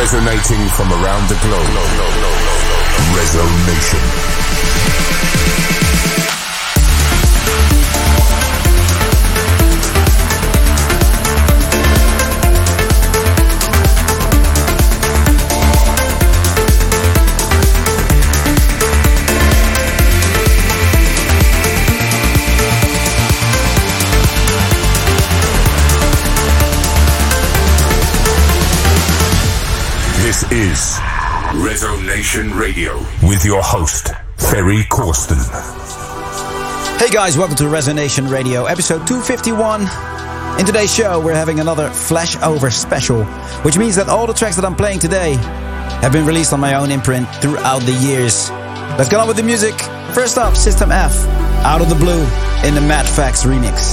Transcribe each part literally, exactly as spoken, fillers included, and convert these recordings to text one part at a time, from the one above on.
Resonating from around the globe. Resonation. This is Resonation Radio with your host, Ferry Corsten. Hey guys, welcome to Resonation Radio, episode two fifty-one. In today's show, we're having another flashover special, which means that all the tracks that I'm playing today have been released on my own imprint throughout the years. Let's get on with the music. First up, System F, Out of the Blue, in the Mad Fax remix.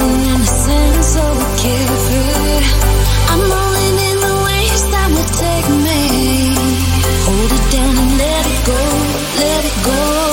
dancing in the sand, so carefree. I'm rolling in the waves that will take me. Hold it down and let it go, let it go.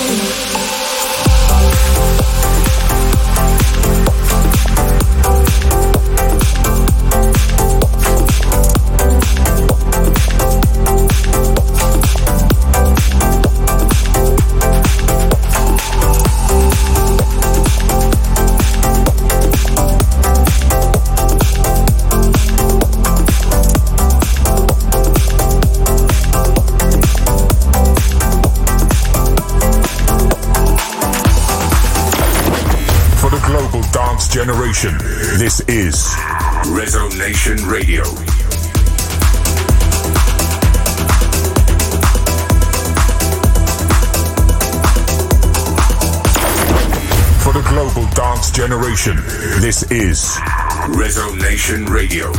Generation. This is Resonation Radio. For the global dance generation, this is Resonation Radio.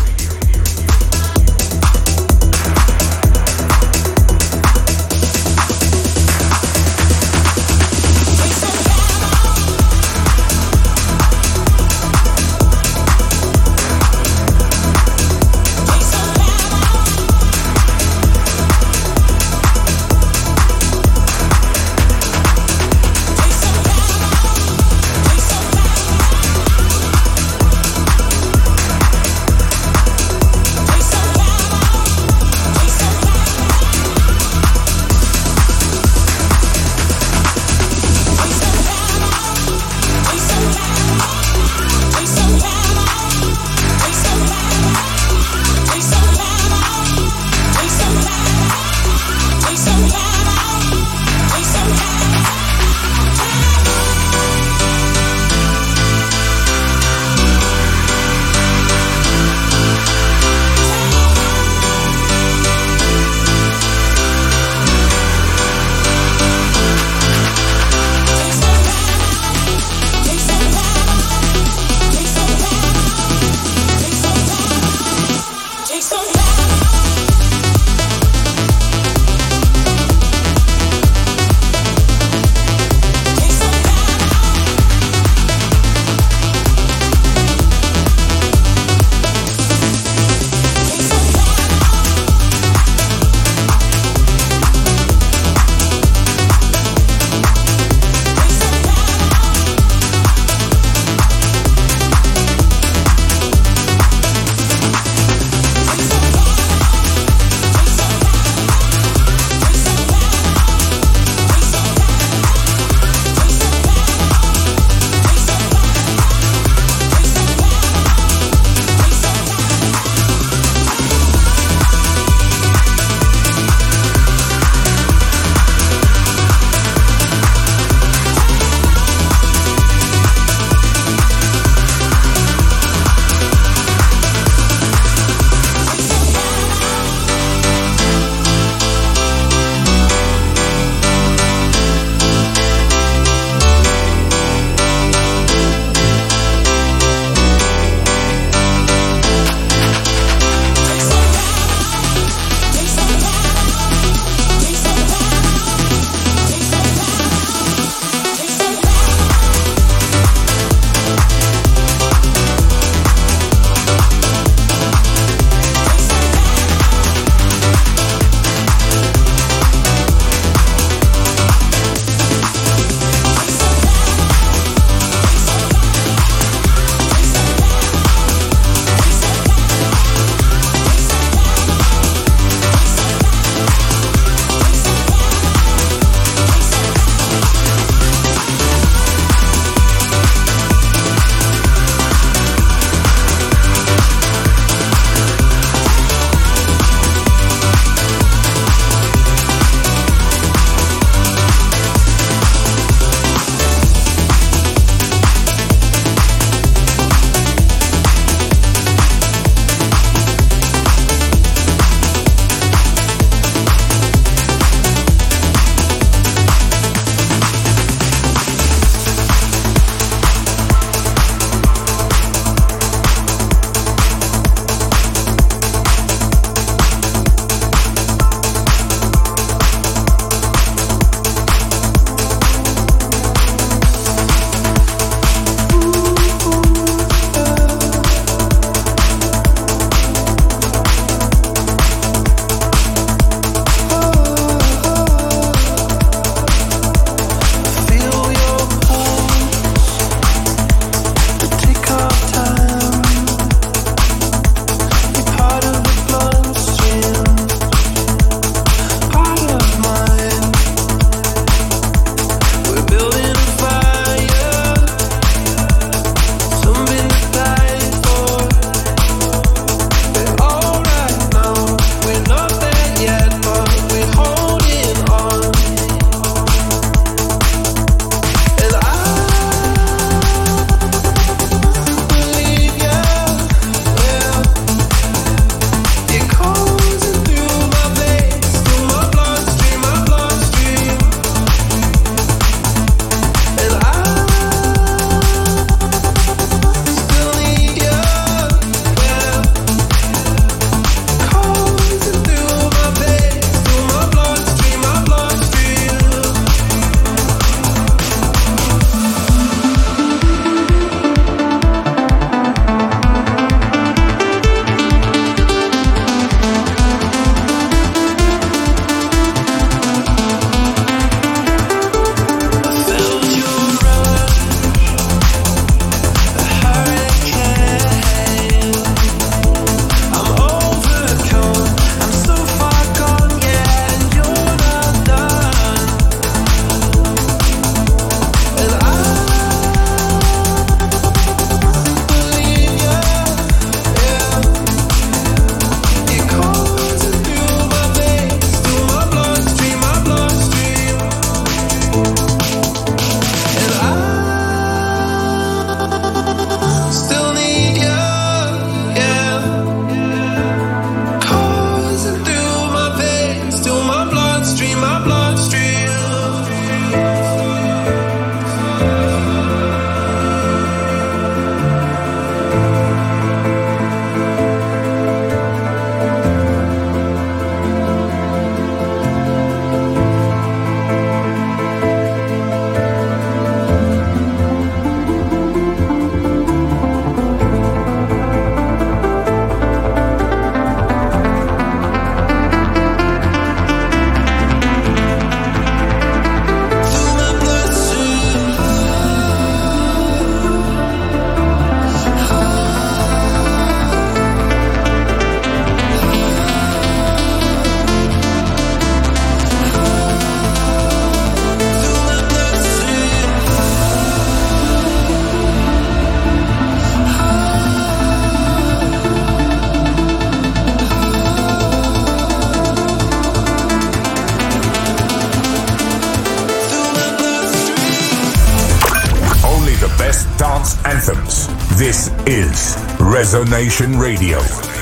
dance. This is Resonation Radio.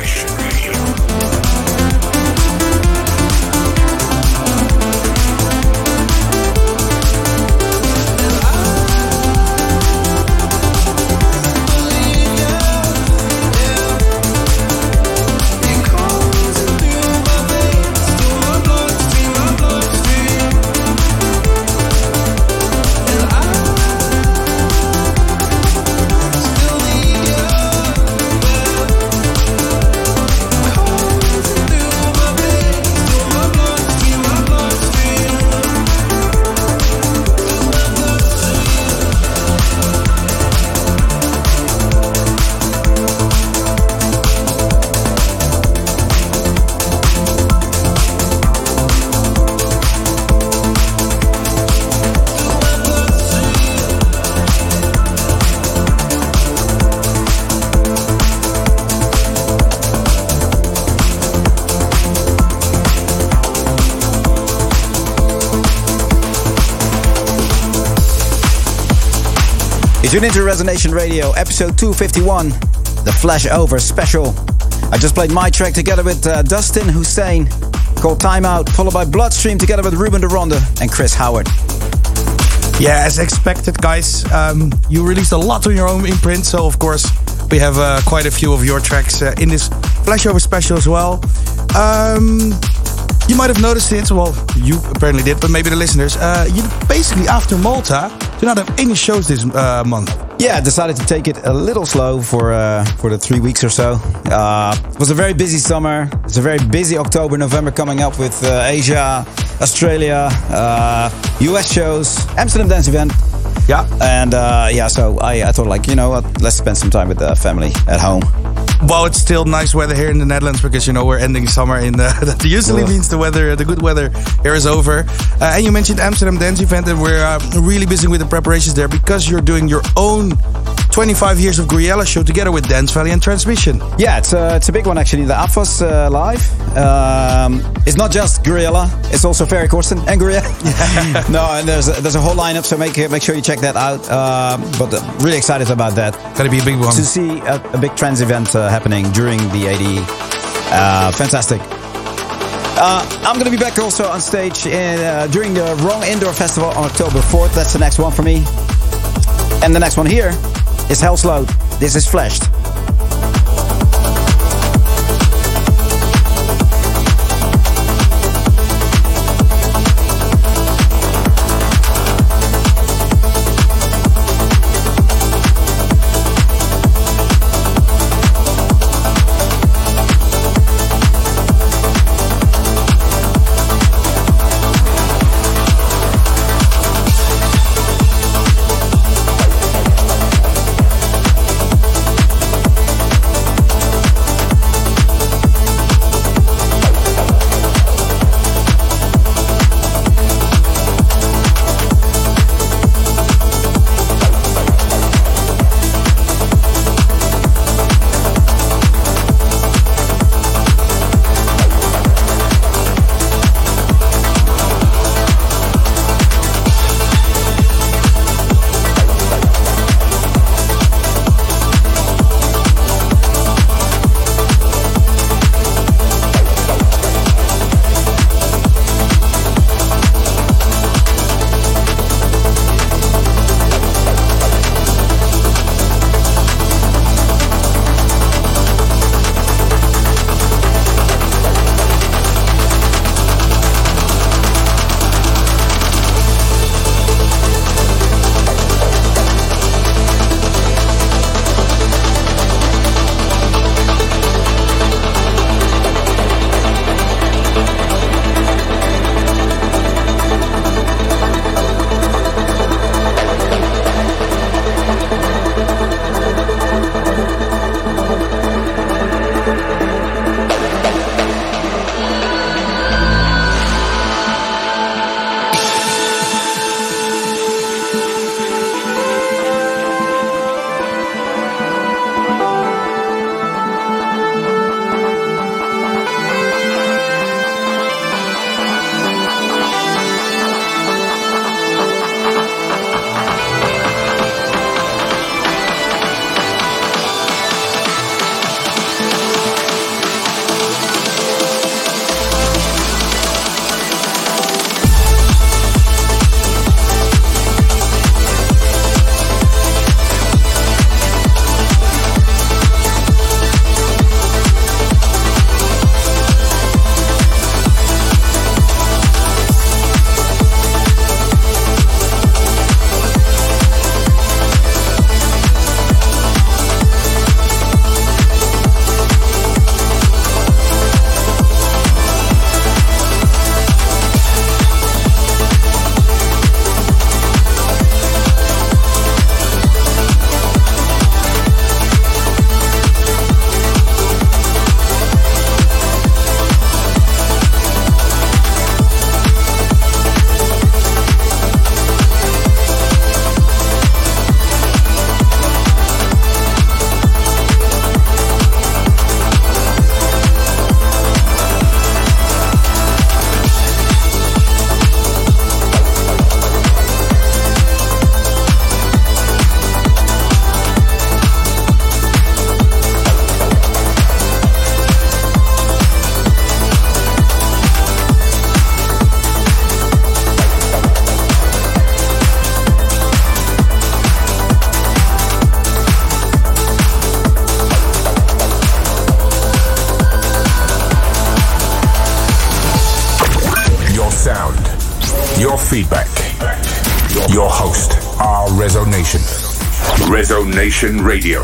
Tune into Resonation Radio, episode two fifty-one, the Flashover special. I just played my track together with uh, Dustin Hussein, called Time Out, followed by Bloodstream together with Ruben de Ronde and Chris Howard. Yeah, as expected, guys, um, you released a lot on your own imprint, so of course we have uh, quite a few of your tracks uh, in this Flashover special as well. Um, you might have noticed it, well, you apparently did, but maybe the listeners. Uh, you basically, after Malta, do not have any shows this uh, month. Yeah, I decided to take it a little slow for uh, for the three weeks or so. Uh, it was a very busy summer. It's a very busy October, November coming up with uh, Asia, Australia, uh, U S shows, Amsterdam Dance Event. Yeah. And uh, yeah, so I, I thought like, you know what, let's spend some time with the family at home. Well, it's still nice weather here in the Netherlands because, you know, we're ending summer in the, that usually means the weather, the good weather here is over. Uh, and you mentioned Amsterdam Dance Event, and we're uh, really busy with the preparations there because you're doing your own twenty-five years of Gouryella show together with Dance Valley and Transmission. Yeah, it's a, it's a big one actually, the A F O S uh, Live. Um, it's not just Gouryella, it's also Ferry Corsten and Gouryella. No, and there's a, there's a whole lineup, so make make sure you check that out. Uh, but uh, really excited about that. Gotta be a big one. To see a, a big trans event uh, happening during the A D E. Uh, fantastic. Uh, I'm going to be back also on stage in, uh, during the Wrong Indoor Festival on October fourth. That's the next one for me. And the next one here is Hell's Load. This is Flashed. feedback. Your host, R Resonation. Resonation Radio.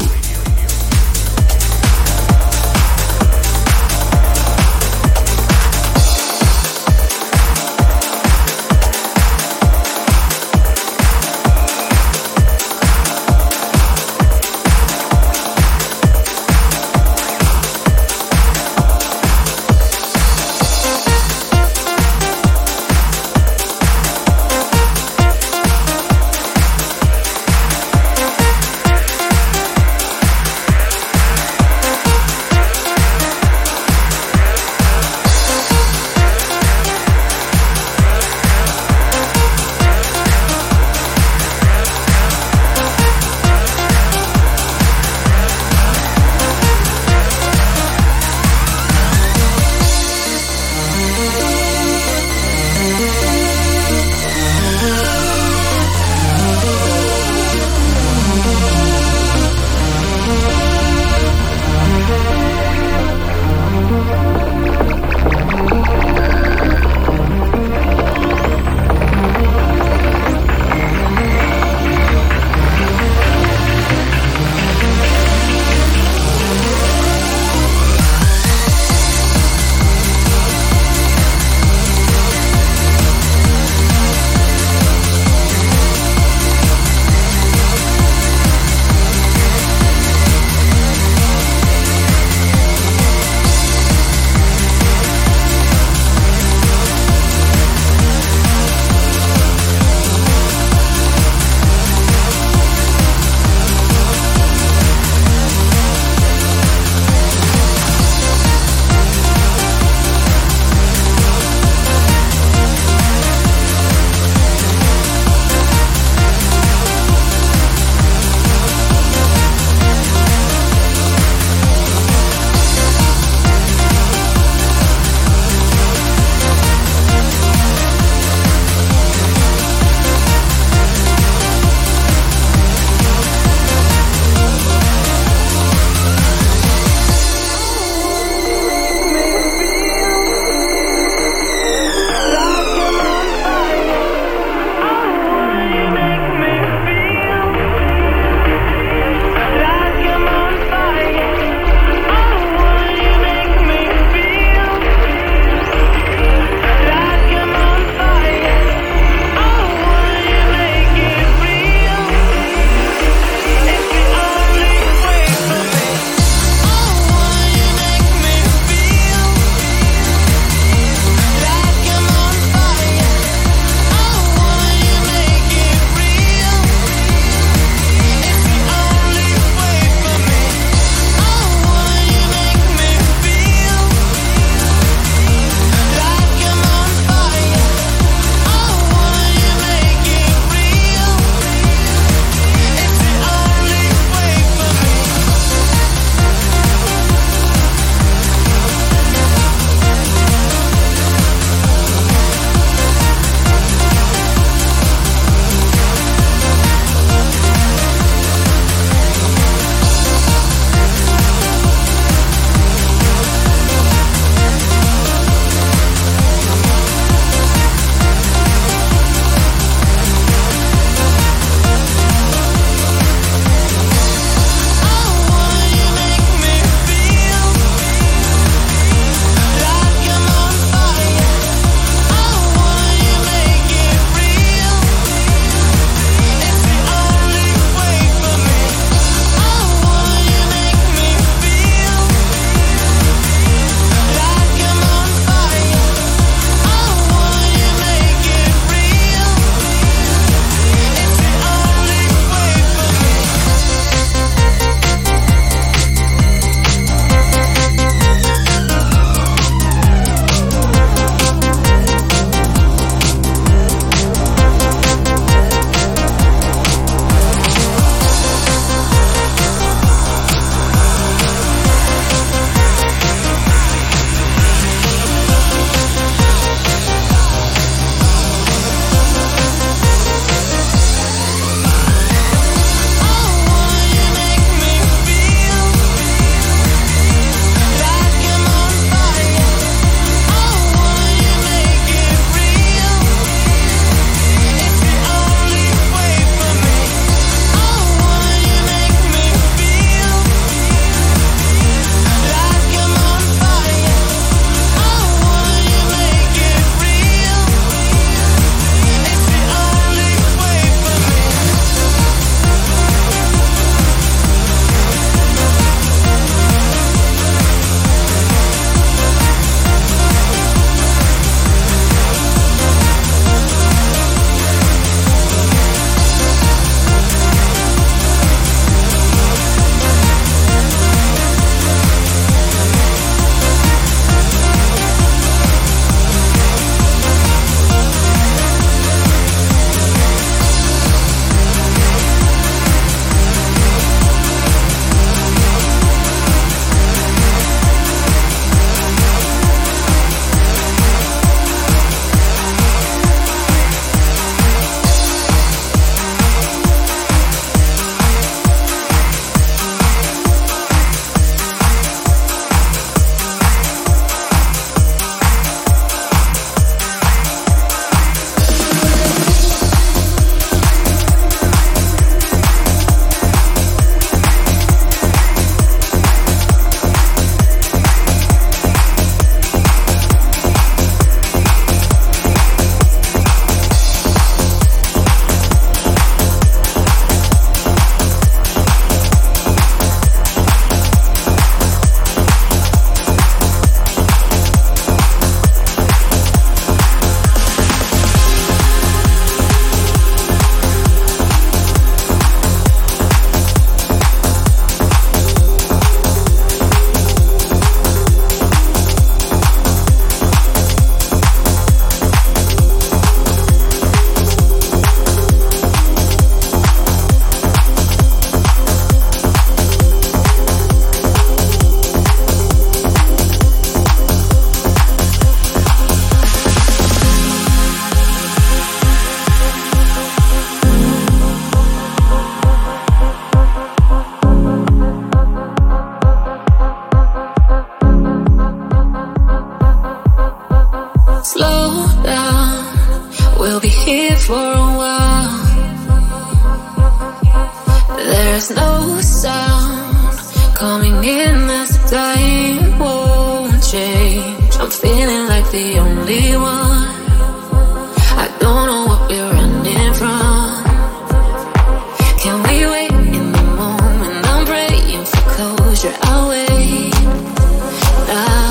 Thinking that time won't change. I'm feeling like the only one. I don't know what we're running from. Can we wait in the moment? I'm praying for closure. I'll wait now.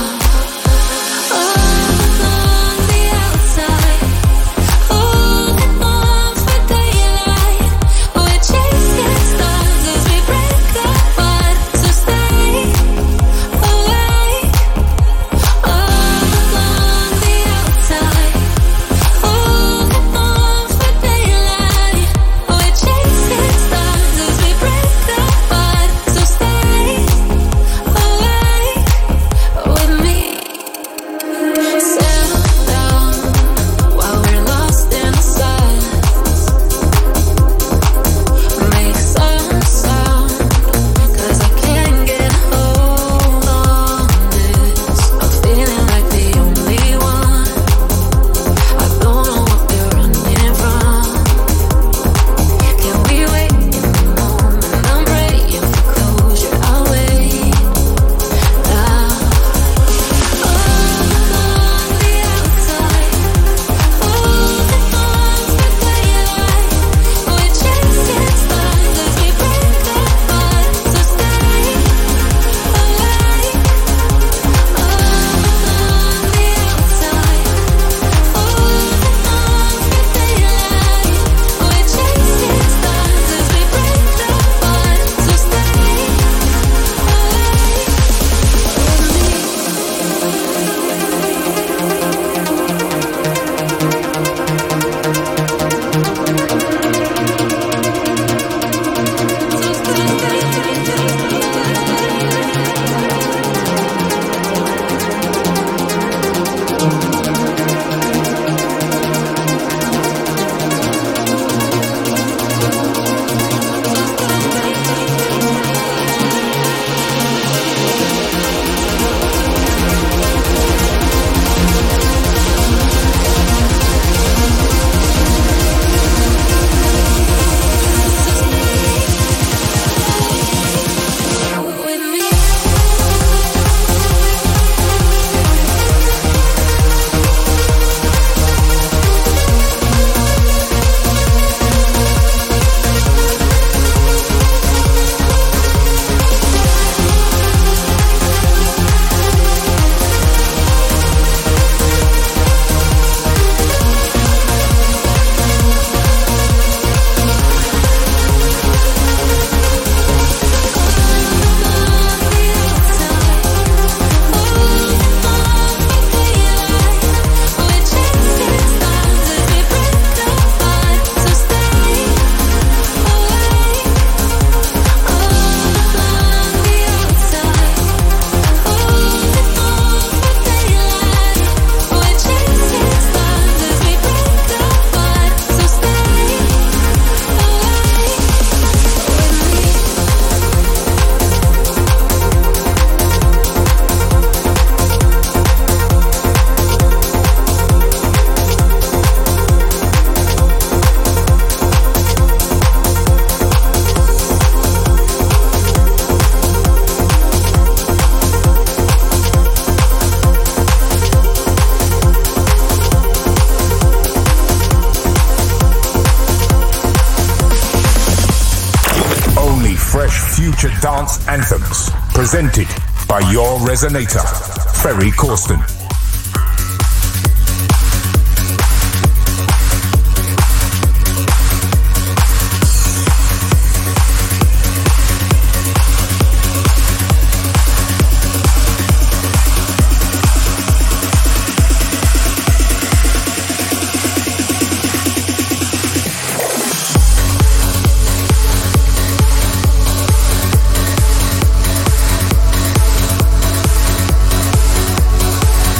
Future dance anthems, presented by your resonator, Ferry Corsten. We'll be right back.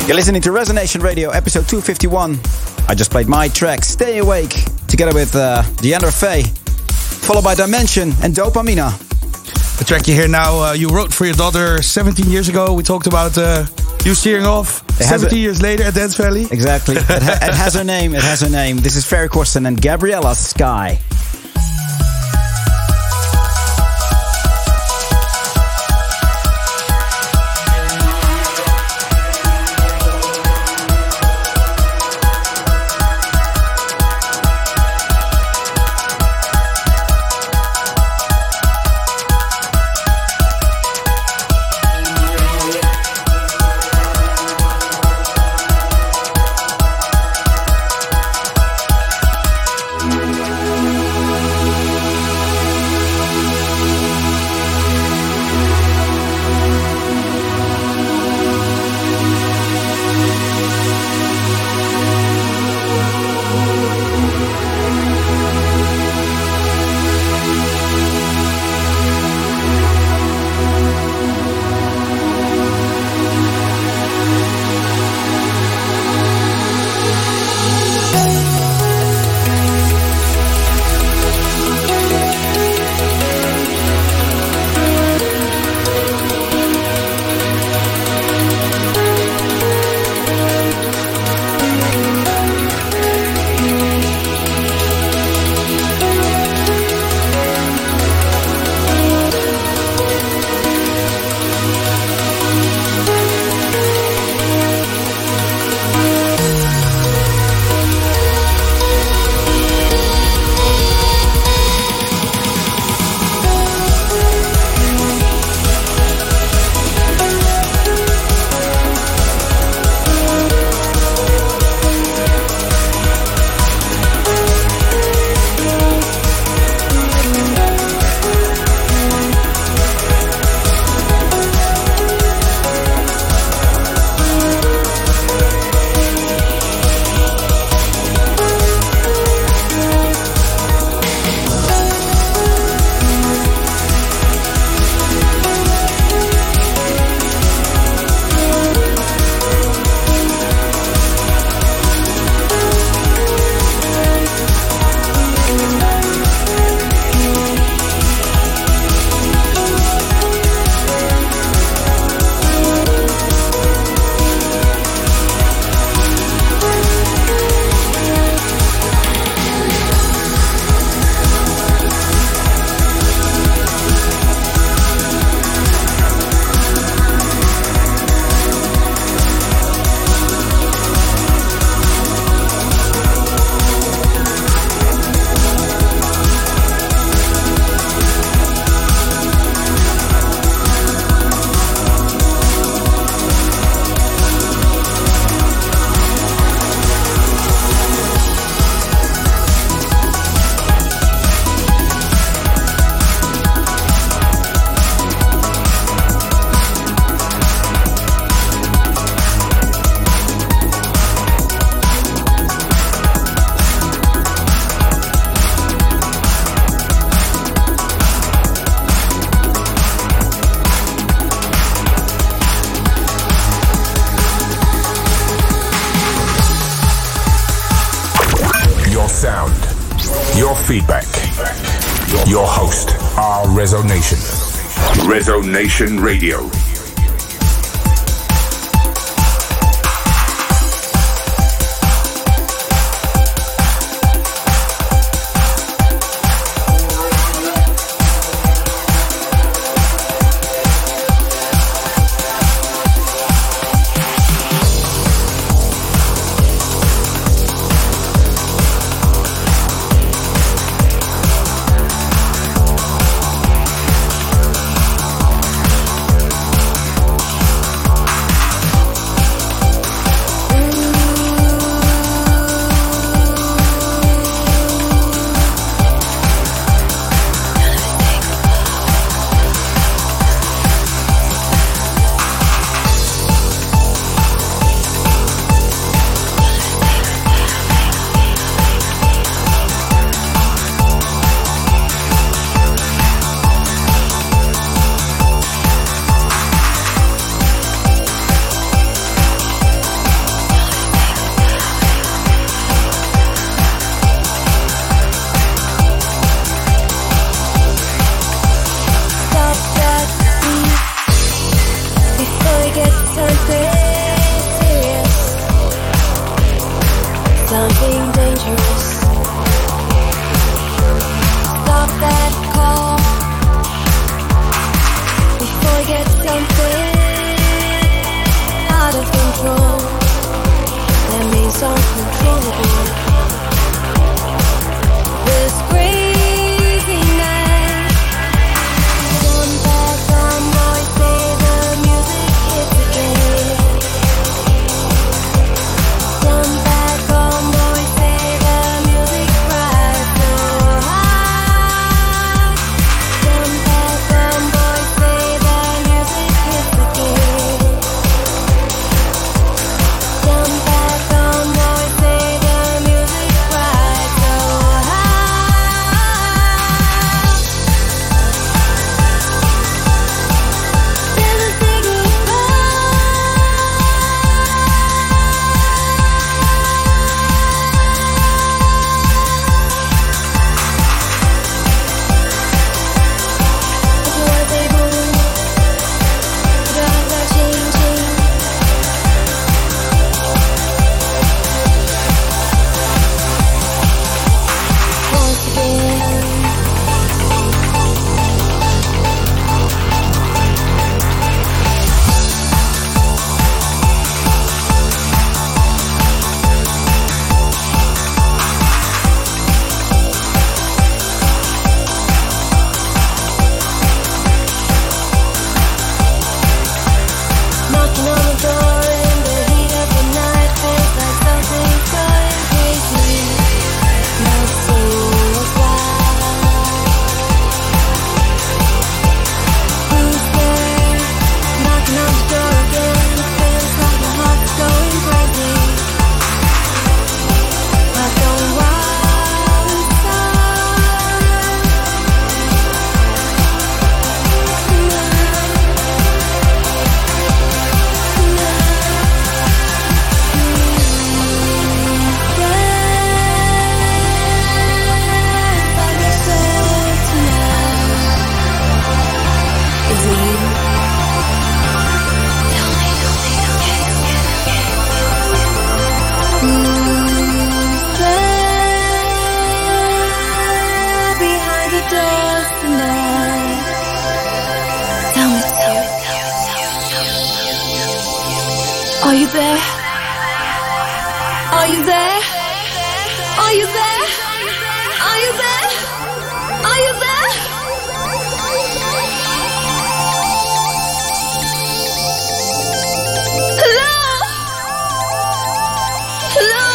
You're listening to Resonation Radio, episode two fifty-one. I just played my track, Stay Awake, together with uh, Deandra Faye, followed by Dimension and Dopamina. The track you hear now, uh, you wrote for your daughter seventeen years ago. We talked about uh, you steering off seventeen a, years later at Dance Valley. Exactly. it, ha- it has her name. It has her name. This is Ferry Corsten and Gabriella Sky. Feedback. Your host, our Resonation. Resonation Radio. Are you there? Are you there? Are you there? Are you there? Are you there? Hello? Hello?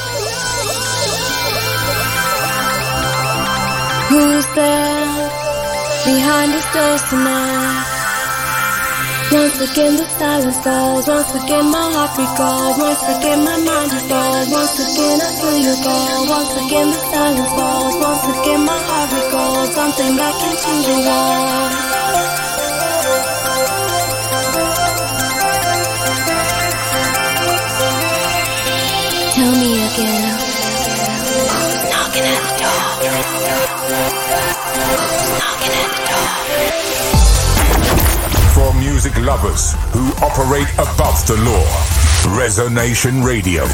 Who's there behind the stairs tonight? Once again the silence falls, once again my heart recalls, once again my mind falls, once again I feel you call, once again the silence falls, once again my heart recalls, something back into the wall. Tell me again, who's knocking at the door? Who's knocking at the door? For music lovers who operate above the law, Resonation Radio.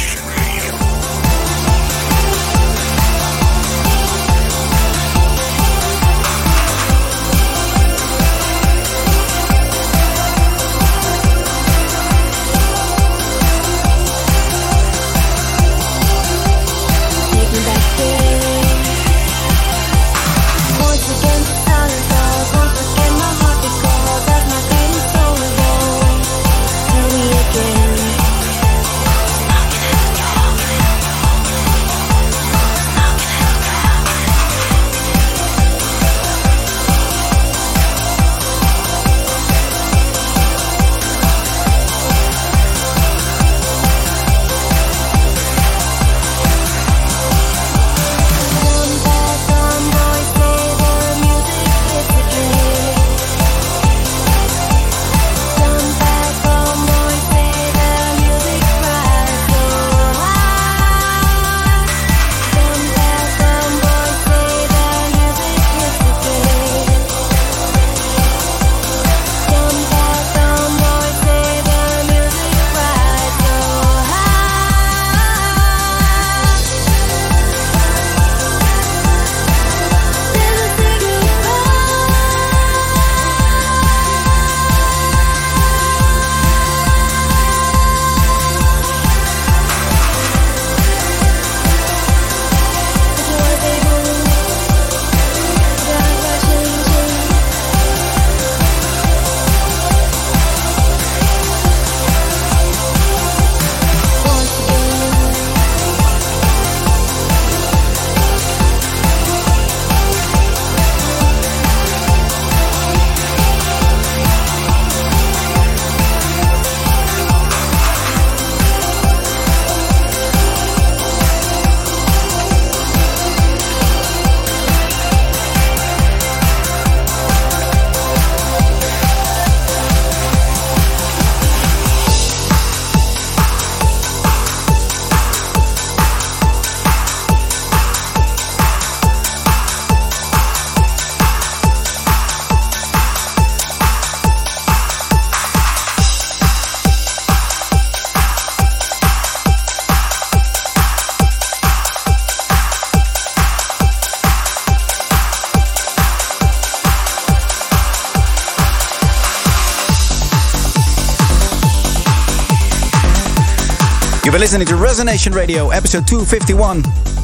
You've been listening to Resonation Radio, episode two fifty-one,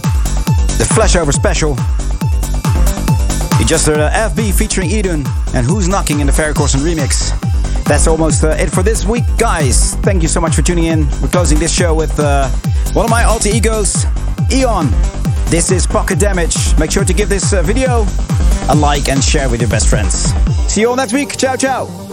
the Flashover Special. You just heard uh, F B featuring Eden and Who's Knocking in the Ferry Corson remix. That's almost uh, it for this week, guys. Thank you so much for tuning in. We're closing this show with uh, one of my alter egos, Eon. This is Pocket Damage. Make sure to give this uh, video a like and share with your best friends. See you all next week. Ciao, ciao.